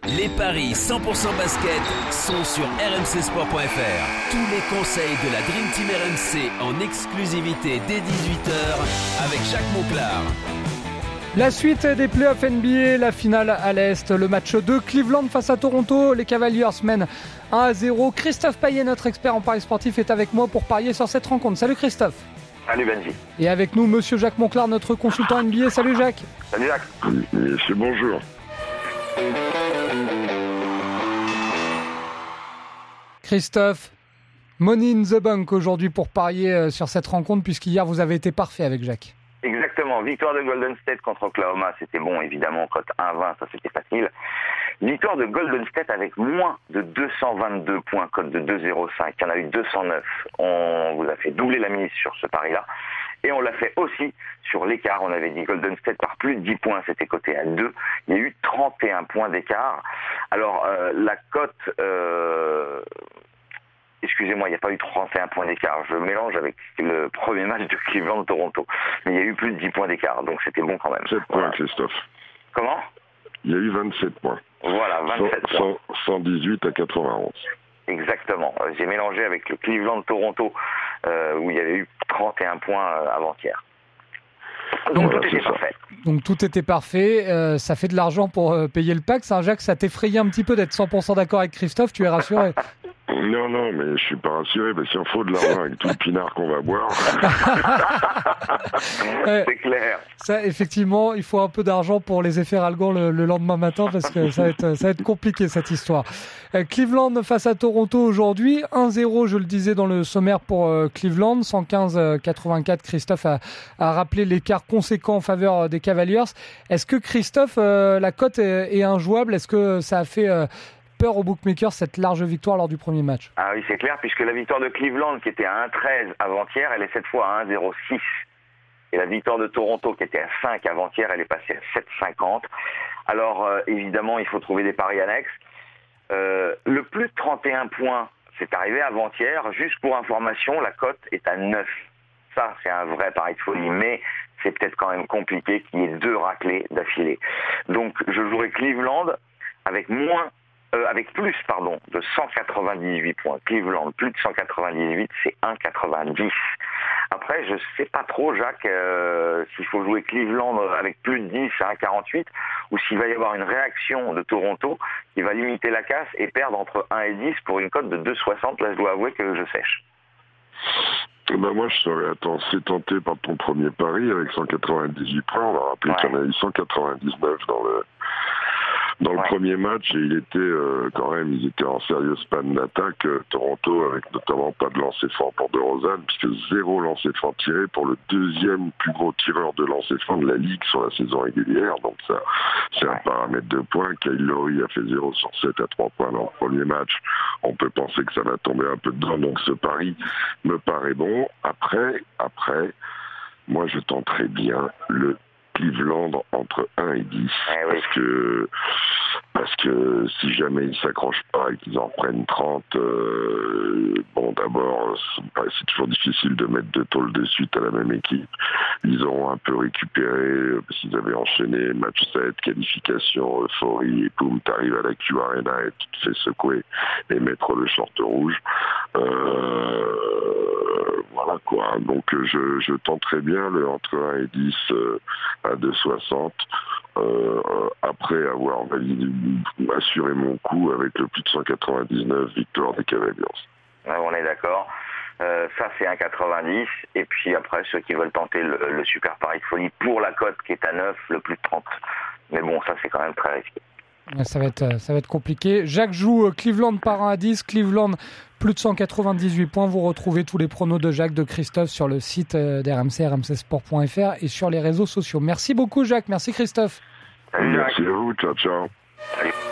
Les paris 100% basket sont sur rmcsport.fr. Tous les conseils de la Dream Team RMC en exclusivité dès 18h avec Jacques Monclar. La suite des playoffs NBA, la finale à l'Est, le match de Cleveland face à Toronto. Les Cavaliers mènent 1-0. Christophe Payet, notre expert en paris sportif, est avec moi pour parier sur cette rencontre. Salut Christophe. Salut Benji. Et avec nous, monsieur Jacques Monclar, notre consultant NBA. Salut Jacques. Salut Jacques. Monsieur, bonjour. Christophe, money in the bank aujourd'hui pour parier sur cette rencontre, puisqu'hier vous avez été parfait avec Jacques. Exactement, victoire de Golden State contre Oklahoma, c'était bon évidemment, cote 1,20, ça c'était facile. Victoire de Golden State avec moins de 222 points, cote de 2,05, il y en a eu 209. On vous a fait doubler la mise sur ce pari-là. Et on l'a fait aussi sur l'écart, on avait dit Golden State par plus de 10 points, c'était coté à 2. Il y a eu 31 points d'écart. Alors la cote... Excusez-moi, il n'y a pas eu 31 points d'écart. Je mélange avec le premier match de Cleveland-Toronto. Mais il y a eu plus de 10 points d'écart, donc c'était bon quand même. 7 points, Christophe. Comment ? Il y a eu 27 points. Voilà, 27 points. 118 à 91. Exactement. J'ai mélangé avec le Cleveland-Toronto, où il y avait eu 31 points avant-hier. Donc tout était parfait. Donc tout était parfait. Ça fait de l'argent pour payer le pack. Ça, Jacques, ça t'effrayait un petit peu d'être 100% d'accord avec Christophe. Tu es rassuré ? Non, mais je suis pas rassuré, parce qu'il en faut de l'argent avec tout le pinard qu'on va boire. C'est clair. Ça, effectivement, il faut un peu d'argent pour les effets Ralgan le lendemain matin, parce que ça va être compliqué cette histoire. Cleveland face à Toronto aujourd'hui, 1-0, je le disais dans le sommaire pour Cleveland, 115-84. Christophe a rappelé l'écart conséquent en faveur des Cavaliers. Est-ce que Christophe, la cote est injouable ? Est-ce que ça a fait peur aux bookmakers cette large victoire lors du premier match ? Ah oui, c'est clair, puisque la victoire de Cleveland qui était à 1,13 avant-hier, elle est cette fois à 1,06. Et la victoire de Toronto qui était à 5 avant-hier, elle est passée à 7,50. Alors évidemment, il faut trouver des paris annexes. Le plus de 31 points, c'est arrivé avant-hier. Juste pour information, la cote est à 9. Ça, c'est un vrai pari de folie, mais c'est peut-être quand même compliqué qu'il y ait 2 raclés d'affilée. Donc, je jouerai Cleveland avec plus de 198 points. Cleveland, plus de 198, c'est 1,90. Après, je sais pas trop, Jacques, s'il faut jouer Cleveland avec plus de 10 à 1,48 ou s'il va y avoir une réaction de Toronto qui va limiter la casse et perdre entre 1 et 10 pour une cote de 2,60. Là, je dois avouer que je sèche. Moi, je serais assez tenté par ton premier pari avec 198 points. On va rappeler qu'il y en a eu 199 dans le premier match, et ils étaient en sérieuse panne d'attaque. Toronto, avec notamment pas de lancer franc pour DeRozan, puisque 0 lancer franc tiré pour le deuxième plus gros tireur de lancer franc de la Ligue sur la saison régulière. Donc ça, c'est un paramètre de points. Kyle Lowry a fait 0 sur 7 à 3 points dans le premier match. On peut penser que ça va tomber un peu dedans, donc ce pari me paraît bon. Après, moi je tenterais bien le Cleveland entre 1 et 10, parce que si jamais ils s'accrochent pas et qu'ils en prennent 30, d'abord, c'est toujours difficile de mettre 2 tôles de suite à la même équipe. Ils auront un peu récupéré, parce qu'ils avaient enchaîné match 7, qualification, euphorie, et boum, t'arrives à la Q Arena et tu te fais secouer et mettre le short rouge. Voilà quoi. Donc je tenterai bien le entre 1 et 10 à 2,60 après avoir assuré mon coup avec le plus de 199 victoire des Cavaliers. On est d'accord. Ça c'est 1,90. Et puis après, ceux qui veulent tenter le super pari de folie pour la cote qui est à 9, le plus de 30. Mais bon, ça c'est quand même très risqué. Ça va être compliqué. Jacques joue Cleveland par 1 à 10. Cleveland, plus de 198 points. Vous retrouvez tous les pronos de Jacques, de Christophe sur le site d'RMC, rmcsport.fr et sur les réseaux sociaux. Merci beaucoup Jacques, merci Christophe. Salut, merci à vous, ciao. Salut.